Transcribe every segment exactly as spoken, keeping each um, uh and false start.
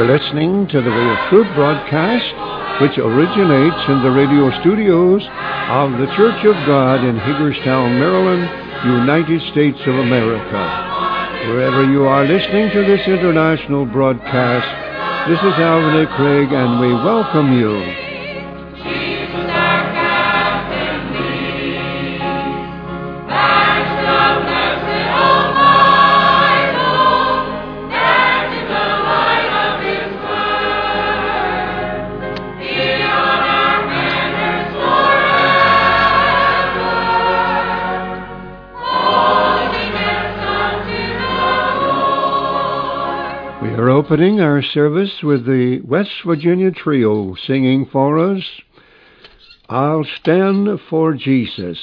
listening to the Way of Truth broadcast, which originates in the radio studios of the Church of God in Hagerstown, Maryland, United States of America. Wherever you are listening to this international broadcast, this is Alvin A. Craig, and we welcome you. Opening our service with the West Virginia Trio singing for us, I'll Stand for Jesus.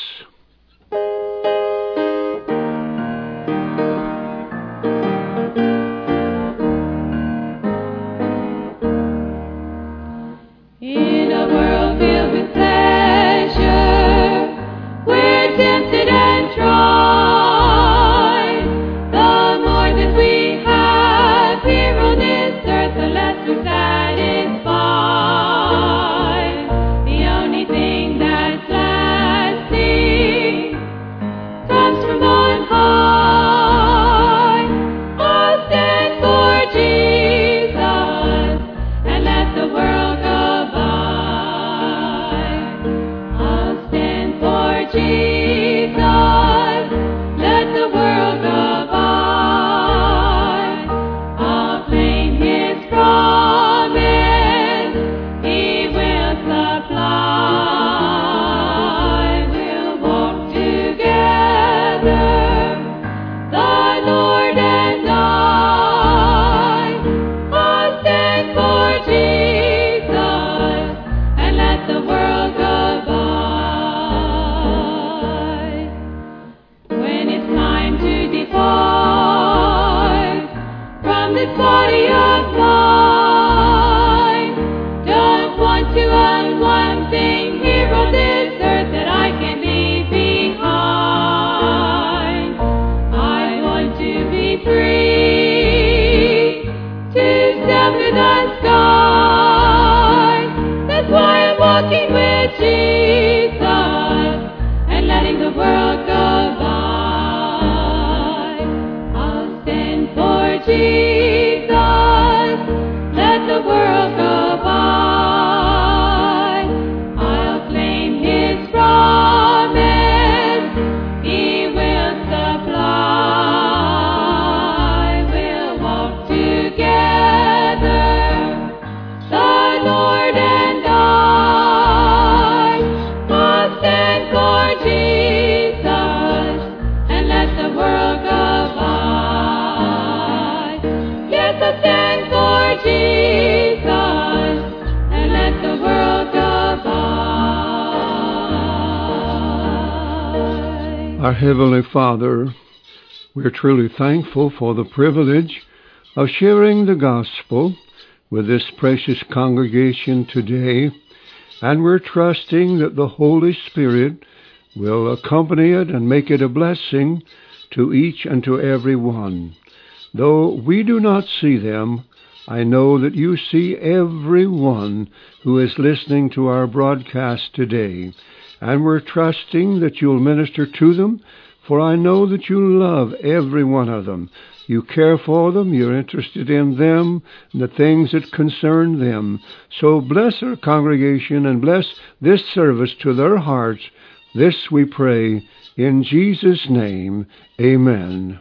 Our Heavenly Father, we're truly thankful for the privilege of sharing the gospel with this precious congregation today, and we're trusting that the Holy Spirit will accompany it and make it a blessing to each and to every one. Though we do not see them, I know that you see every one who is listening to our broadcast today. And we're trusting that you'll minister to them, for I know that you love every one of them. You care for them, you're interested in them, and the things that concern them. So bless our congregation and bless this service to their hearts. This we pray in Jesus' name. Amen.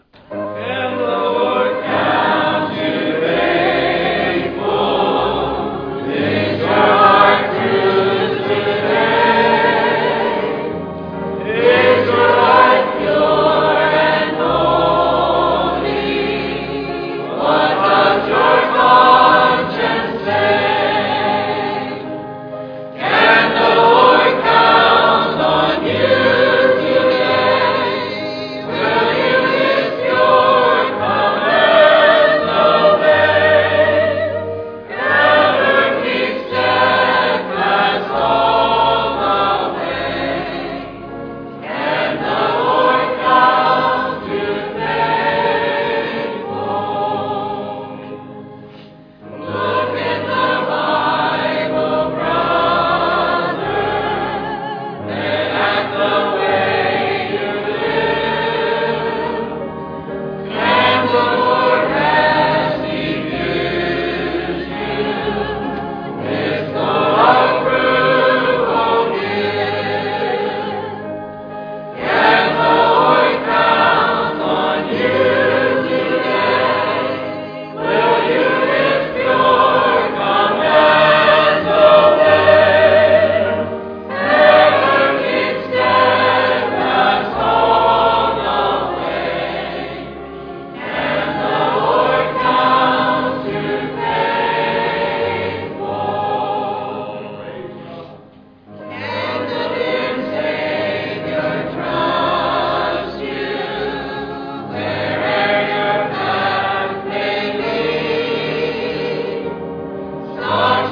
Will you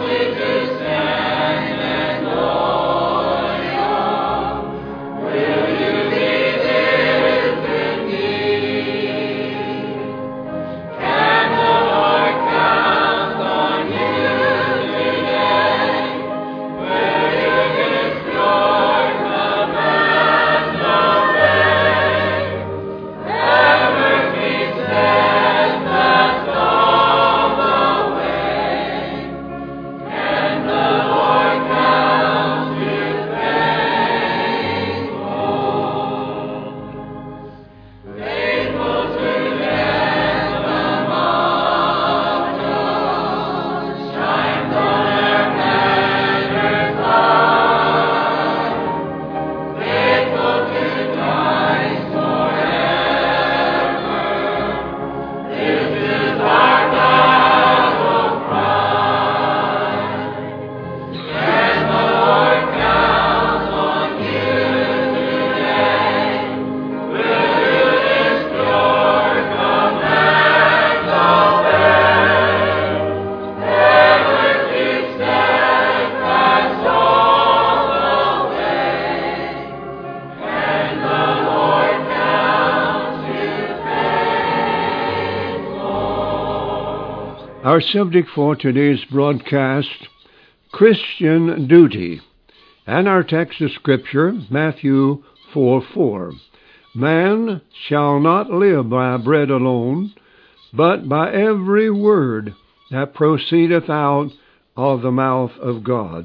Our subject for today's broadcast, Christian Duty, and our text of Scripture, Matthew four four. Man shall not live by bread alone, but by every word that proceedeth out of the mouth of God.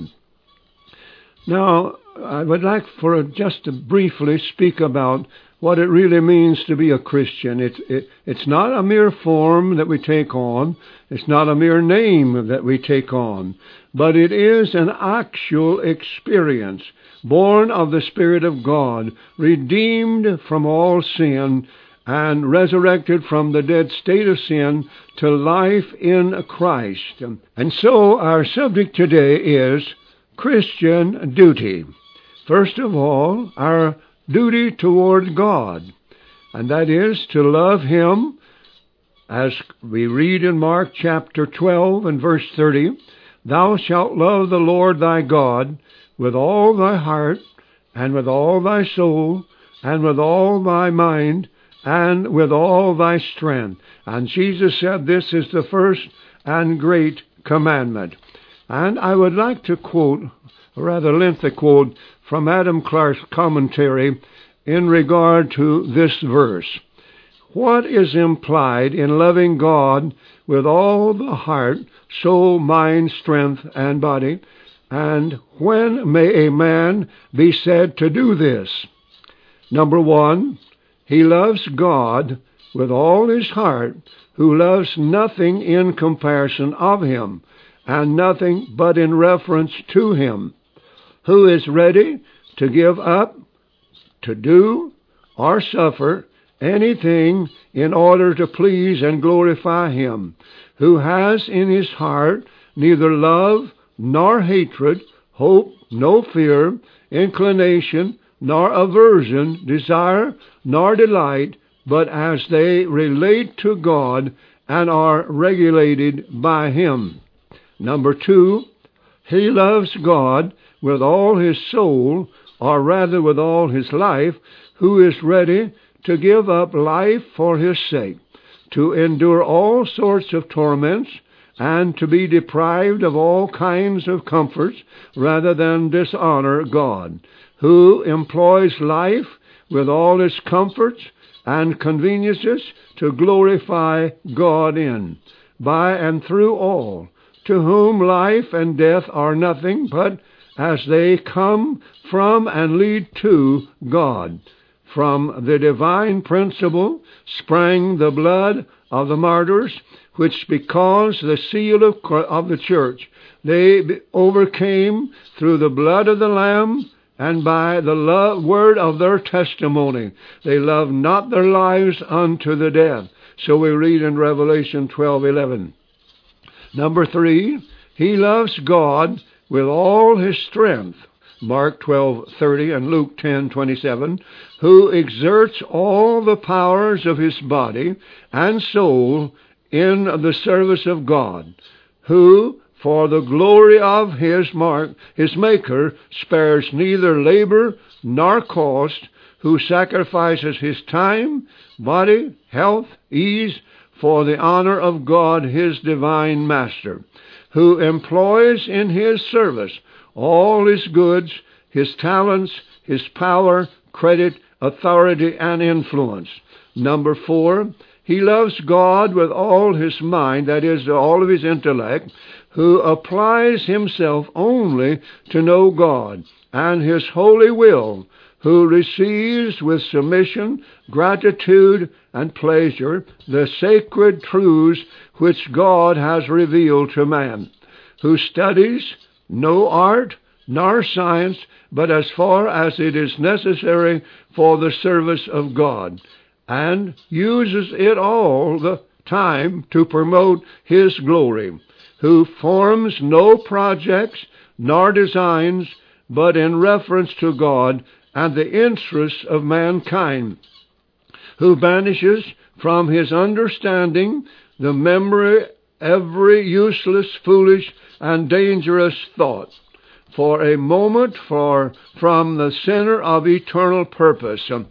Now, I would like for just to briefly speak about what it really means to be a Christian. It's, it, it's not a mere form that we take on. It's not a mere name that we take on. But it is an actual experience, born of the Spirit of God, redeemed from all sin, and resurrected from the dead state of sin to life in Christ. And so our subject today is Christian duty. First of all, our duty toward God, and that is to love Him, as we read in Mark chapter twelve and verse thirty, "Thou shalt love the Lord thy God with all thy heart, and with all thy soul, and with all thy mind, and with all thy strength." And Jesus said this is the first and great commandment. And I would like to quote, a rather lengthy quote, from Adam Clarke's commentary in regard to this verse. What is implied in loving God with all the heart, soul, mind, strength, and body? And when may a man be said to do this? Number one, he loves God with all his heart, who loves nothing in comparison of Him, and nothing but in reference to Him, who is ready to give up, to do, or suffer anything in order to please and glorify Him, who has in his heart neither love nor hatred, hope, no fear, inclination, nor aversion, desire, nor delight, but as they relate to God and are regulated by Him. Number two, he loves God with all his soul, or rather with all his life, who is ready to give up life for His sake, to endure all sorts of torments, and to be deprived of all kinds of comforts rather than dishonor God, who employs life with all its comforts and conveniences to glorify God in, by and through all, to whom life and death are nothing but as they come from and lead to God. From the divine principle sprang the blood of the martyrs, which because the seal of, of the church they overcame through the blood of the Lamb, and by the love, word of their testimony. They loved not their lives unto the death. So we read in Revelation twelve eleven. Number three, he loves God with all his strength, Mark twelve thirty and Luke ten twenty-seven, who exerts all the powers of his body and soul in the service of God, who For the glory of his mark, his Maker spares neither labor nor cost, who sacrifices his time, body, health, ease, for the honor of God his divine Master, who employs in his service all his goods, his talents, his power, credit, authority, and influence. Number four, he loves God with all his mind, that is, all of his intellect, who applies himself only to know God and his holy will, who receives with submission, gratitude, and pleasure the sacred truths which God has revealed to man, who studies no art nor science, but as far as it is necessary for the service of God, and uses it all the time to promote his glory, who forms no projects nor designs, but in reference to God and the interests of mankind, who banishes from his understanding the memory every useless, foolish, and dangerous thought, for a moment for from the center of eternal purpose, um,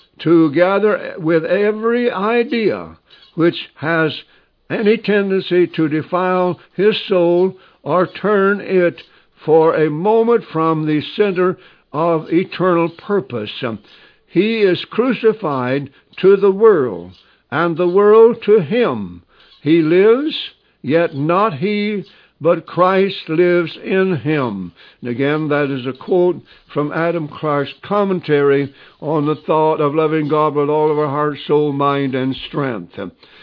together with every idea which has any tendency to defile his soul or turn it for a moment from the center of eternal purpose. Um, he is crucified to the world, and the world to him. He lives, yet not he, but Christ lives in him. And again, that is a quote from Adam Clarke's commentary on the thought of loving God with all of our heart, soul, mind, and strength.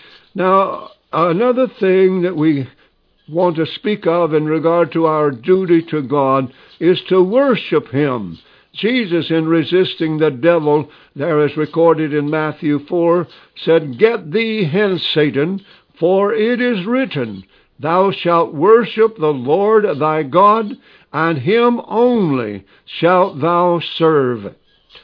Now, another thing that we want to speak of in regard to our duty to God is to worship him. Jesus, in resisting the devil, there is recorded in Matthew four, said, "Get thee hence, Satan, for it is written, Thou shalt worship the Lord thy God, and him only shalt thou serve."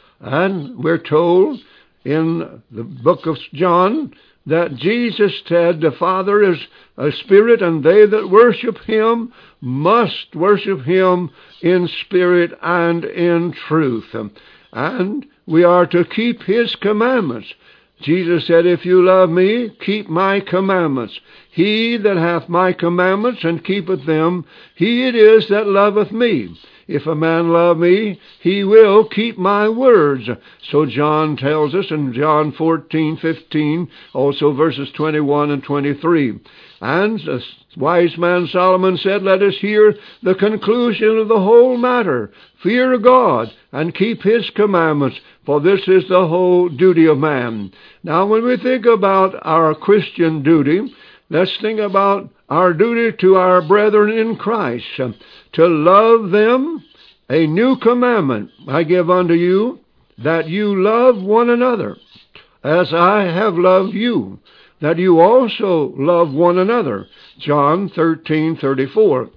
And we're told in the book of John that Jesus said, "The Father is a spirit, and they that worship him must worship him in spirit and in truth." And we are to keep his commandments. Jesus said, "If you love me, keep my commandments. He that hath my commandments and keepeth them, he it is that loveth me. If a man love me, he will keep my words." So John tells us in John fourteen fifteen, also verses twenty-one and twenty-three. And the wise man Solomon said, "Let us hear the conclusion of the whole matter. Fear God and keep his commandments, for this is the whole duty of man." Now, when we think about our Christian duty, let's think about our duty to our brethren in Christ, to love them. "A new commandment I give unto you, that you love one another, as I have loved you, that you also love one another." John thirteen thirty-four.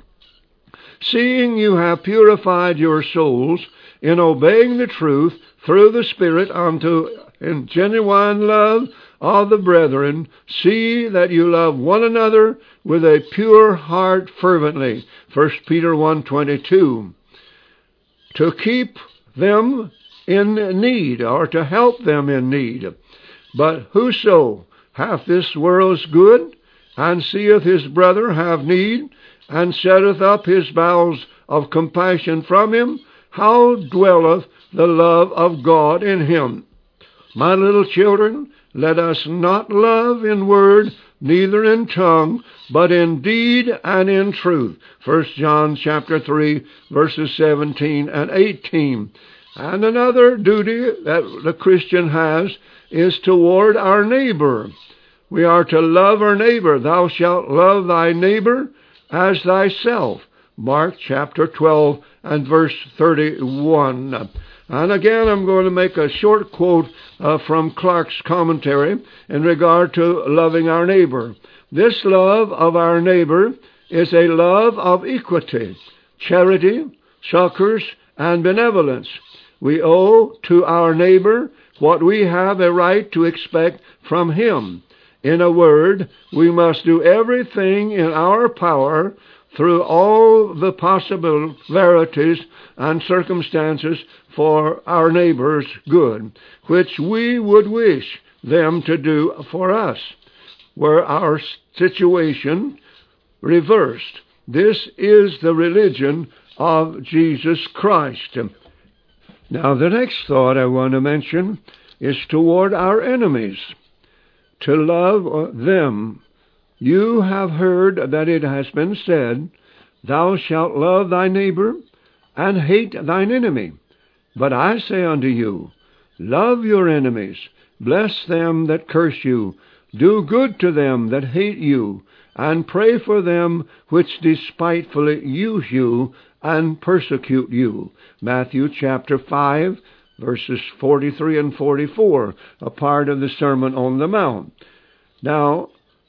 "Seeing you have purified your souls in obeying the truth through the Spirit unto in genuine love of the brethren, see that you love one another with a pure heart fervently." First Peter one twenty-two. To keep them in need, or to help them in need. "But whoso hath this world's good, and seeth his brother have need, and setteth up his bowels of compassion from him, how dwelleth the love of God in him? My little children, let us not love in word, neither in tongue, but in deed and in truth." First John chapter three, verses seventeen and eighteen. And another duty that the Christian has is toward our neighbor. We are to love our neighbor. "Thou shalt love thy neighbor as thyself." Mark chapter twelve and verse thirty-one. And again, I'm going to make a short quote uh, from Clarke's commentary in regard to loving our neighbor. "This love of our neighbor is a love of equity, charity, succors, and benevolence. We owe to our neighbor what we have a right to expect from him. In a word, we must do everything in our power through all the possible verities and circumstances for our neighbor's good, which we would wish them to do for us, were our situation reversed. This is the religion of Jesus Christ. Now, the next thought I want to mention is toward our enemies, to love them. You have heard that it has been said, Thou shalt love thy neighbor, and hate thine enemy. But I say unto you, Love your enemies, bless them that curse you, do good to them that hate you, and pray for them which despitefully use you and persecute you. Matthew chapter five, verses forty-three and forty-four, a part of the Sermon on the Mount. Now,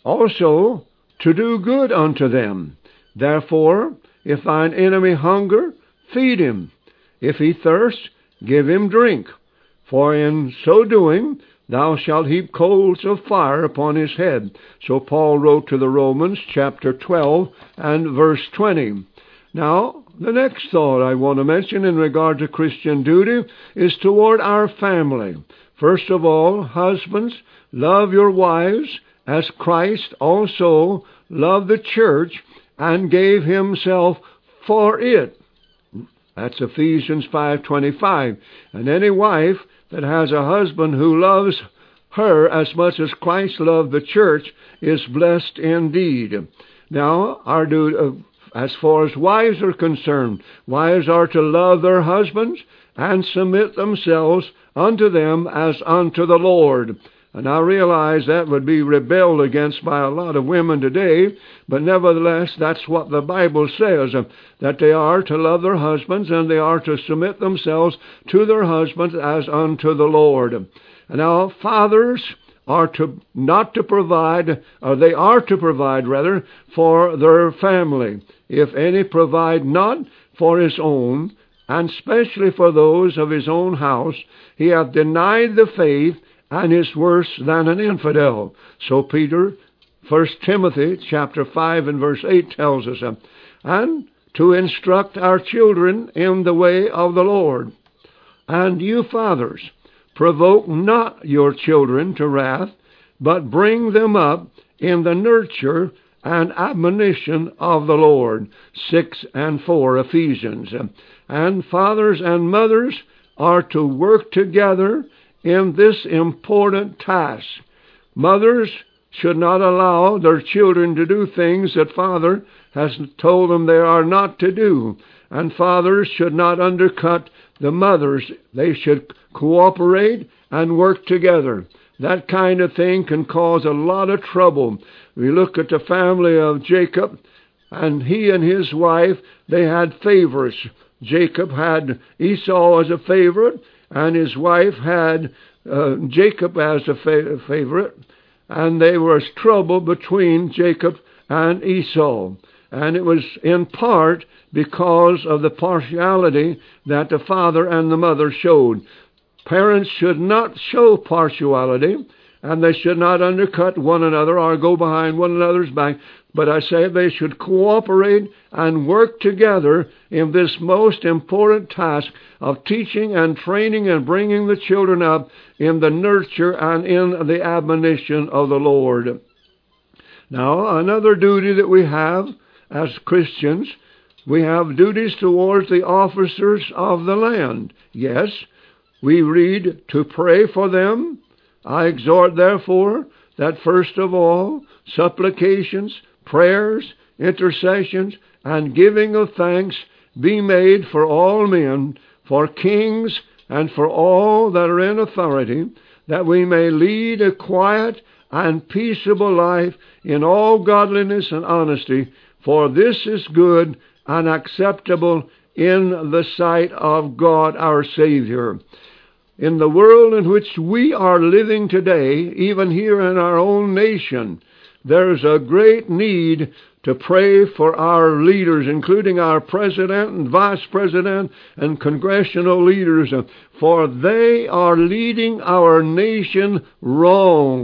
also, to do good unto them. Therefore, if thine enemy hunger, feed him. If he thirst, give him drink. For in so doing, thou shalt heap coals of fire upon his head. So Paul wrote to the Romans, chapter twelve and verse twenty. Now, the next thought I want to mention in regard to Christian duty is toward our family. First of all, husbands, love your wives, as Christ also loved the church and gave himself for it. That's Ephesians five twenty-five. And any wife that has a husband who loves her as much as Christ loved the church is blessed indeed. Now, our duty, as far as wives are concerned, wives are to love their husbands and submit themselves unto them as unto the Lord. And I realize that would be rebelled against by a lot of women today, but nevertheless, that's what the Bible says, uh, that they are to love their husbands and they are to submit themselves to their husbands as unto the Lord. And now, fathers are to not to provide, or they are to provide, rather, for their family. If any provide not for his own, and especially for those of his own house, he hath denied the faith, and is worse than an infidel. So Peter, First Timothy chapter five and verse eight tells us, uh, and to instruct our children in the way of the Lord. And you fathers, provoke not your children to wrath, but bring them up in the nurture and admonition of the Lord. Six and four, Ephesians. And fathers and mothers are to work together in this important task. Mothers should not allow their children to do things that father has told them they are not to do. And fathers should not undercut the mothers. They should cooperate and work together. That kind of thing can cause a lot of trouble. We look at the family of Jacob, and he and his wife, they had favorites. Jacob had Esau as a favorite, and his wife had uh, Jacob as a fa- favorite, and there was trouble between Jacob and Esau. And it was in part because of the partiality that the father and the mother showed. Parents should not show partiality, and they should not undercut one another or go behind one another's back. But I say they should cooperate and work together in this most important task of teaching and training and bringing the children up in the nurture and in the admonition of the Lord. Now, another duty that we have as Christians, we have duties towards the officers of the land. Yes, we read to pray for them. I exhort, therefore, that first of all, supplications, prayers, intercessions, and giving of thanks be made for all men, for kings, and for all that are in authority, that we may lead a quiet and peaceable life in all godliness and honesty, for this is good and acceptable in the sight of God our Savior. In the world in which we are living today, even here in our own nation, there's a great need to pray for our leaders, including our president and vice president and congressional leaders, for they are leading our nation wrong.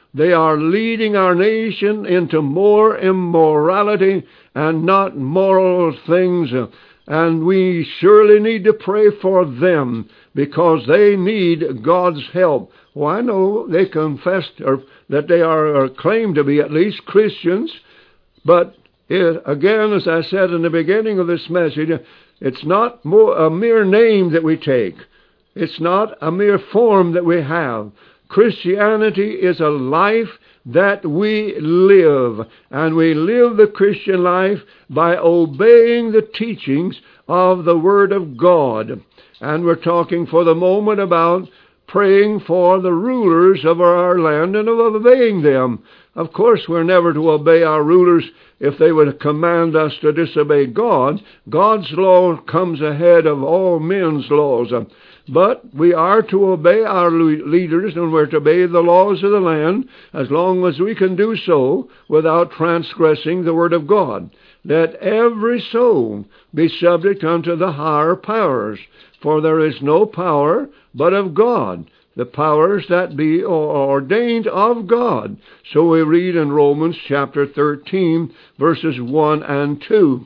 They are leading our nation into more immorality and not moral things. And we surely need to pray for them because they need God's help. Well, I know they confess or that they are or claim to be at least Christians, but it, again, as I said in the beginning of this message, it's not more a mere name that we take. It's not a mere form that we have. Christianity is a life that we live, and we live the Christian life by obeying the teachings of the Word of God. And we're talking for the moment about praying for the rulers of our land and of obeying them. Of course, we're never to obey our rulers if they would command us to disobey God. God's law comes ahead of all men's laws. But we are to obey our leaders, and we're to obey the laws of the land as long as we can do so without transgressing the Word of God. Let every soul be subject unto the higher powers, for there is no power but of God, the powers that be are ordained of God. So we read in Romans chapter thirteen, verses one and two.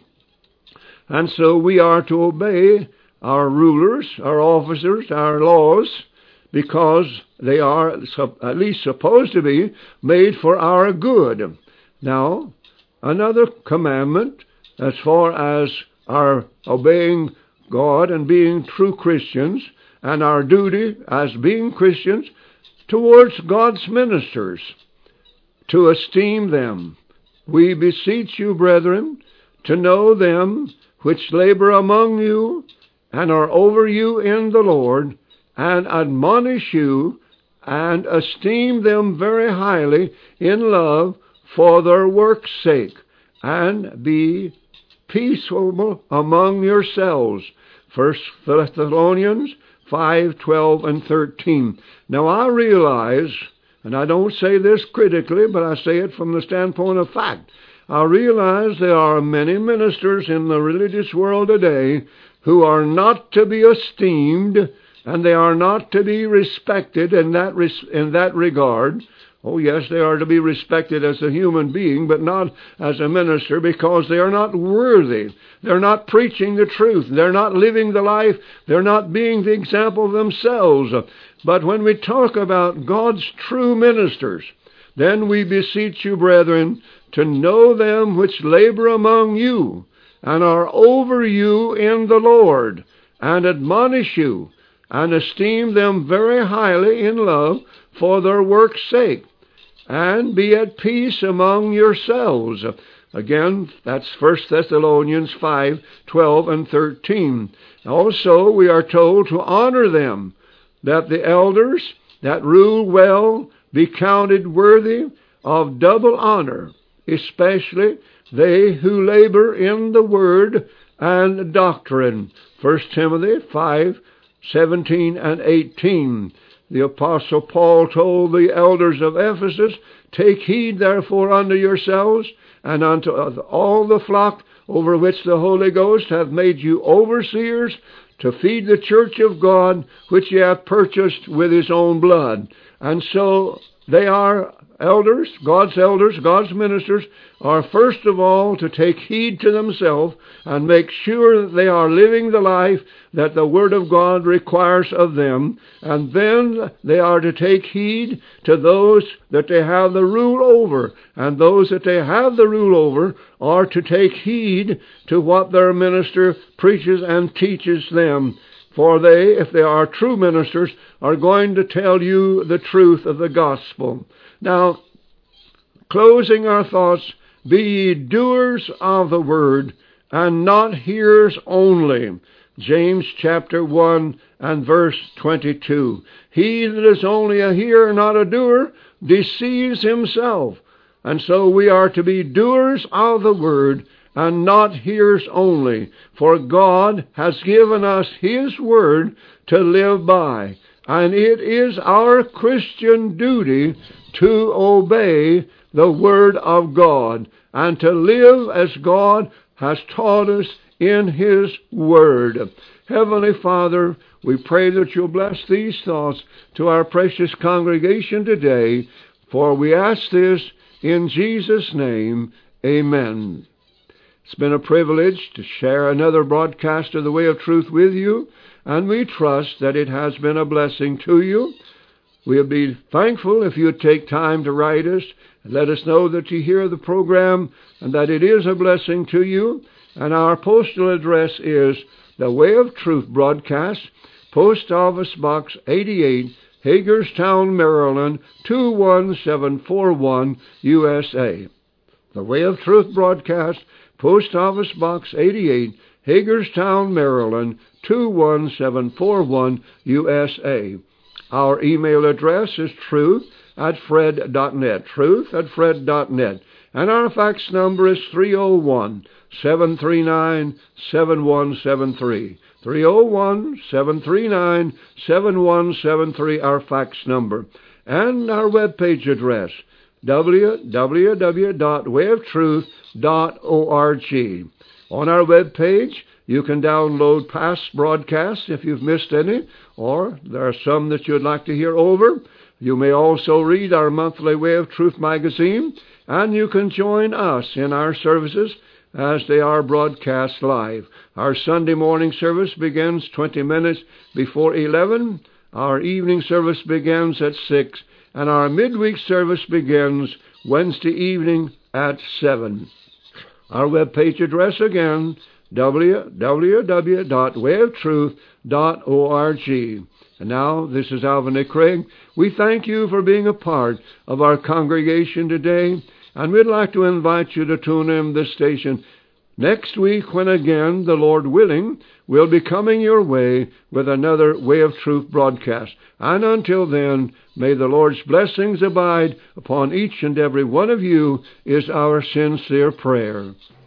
And so we are to obey our rulers, our officers, our laws, because they are at least supposed to be made for our good. Now, another commandment as far as our obeying God and being true Christians, and our duty as being Christians towards God's ministers, to esteem them. We beseech you, brethren, to know them which labor among you, and are over you in the Lord, and admonish you, and esteem them very highly in love for their work's sake, and be peaceable among yourselves. First Thessalonians five, twelve, and thirteen. Now I realize, and I don't say this critically, but I say it from the standpoint of fact, I realize there are many ministers in the religious world today who are not to be esteemed, and they are not to be respected in that res- in that regard. Oh, yes, they are to be respected as a human being, but not as a minister, because they are not worthy. They're not preaching the truth. They're not living the life. They're not being the example themselves. But when we talk about God's true ministers, then we beseech you, brethren, to know them which labor among you, and are over you in the Lord, and admonish you, and esteem them very highly in love for their work's sake, and be at peace among yourselves. Again, that's First Thessalonians five, twelve, and thirteen. Also, we are told to honor them, that the elders that rule well be counted worthy of double honor, especially they who labor in the word and doctrine. First Timothy five, seventeen, and eighteen. The Apostle Paul told the elders of Ephesus, Take heed therefore unto yourselves, and unto all the flock over which the Holy Ghost hath made you overseers, to feed the church of God, which ye have purchased with his own blood. And so they are elders, God's elders, God's ministers, are first of all to take heed to themselves and make sure that they are living the life that the Word of God requires of them. And then they are to take heed to those that they have the rule over. And those that they have the rule over are to take heed to what their minister preaches and teaches them. For they, if they are true ministers, are going to tell you the truth of the gospel. Now, closing our thoughts, be ye doers of the word, and not hearers only. James chapter one and verse twenty-two. He that is only a hearer, not a doer, deceives himself. And so we are to be doers of the word, and not hearers only. For God has given us His word to live by. And it is our Christian duty to obey the Word of God and to live as God has taught us in His Word. Heavenly Father, we pray that You'll bless these thoughts to our precious congregation today. For we ask this in Jesus' name. Amen. It's been a privilege to share another broadcast of the Way of Truth with you, and we trust that it has been a blessing to you. We'll be thankful if you take time to write us and let us know that you hear the program and that it is a blessing to you. And our postal address is The Way of Truth Broadcast, Post Office Box eighty-eight, Hagerstown, Maryland, two one seven four one, U S A. The Way of Truth Broadcast, Post Office Box eighty-eight, Hagerstown, Maryland, two one seven four one, U S A. Our email address is truth at fred dot net, truth at fred dot net. And our fax number is three oh one, seven three nine, seven one seven three. three oh one, seven three nine, seven one seven three, our fax number. And our webpage address, w w w dot way of truth dot org. On our webpage, you can download past broadcasts if you've missed any, or there are some that you'd like to hear over. You may also read our monthly Way of Truth magazine, and you can join us in our services as they are broadcast live. Our Sunday morning service begins twenty minutes before eleven. Our evening service begins at six, and our midweek service begins Wednesday evening at seven. Our webpage address again, w w w dot way of truth dot org. And now, this is Alvin A. Craig. We thank you for being a part of our congregation today, and we'd like to invite you to tune in this station next week when again, the Lord willing, we'll be coming your way with another Way of Truth broadcast. And until then, may the Lord's blessings abide upon each and every one of you is our sincere prayer.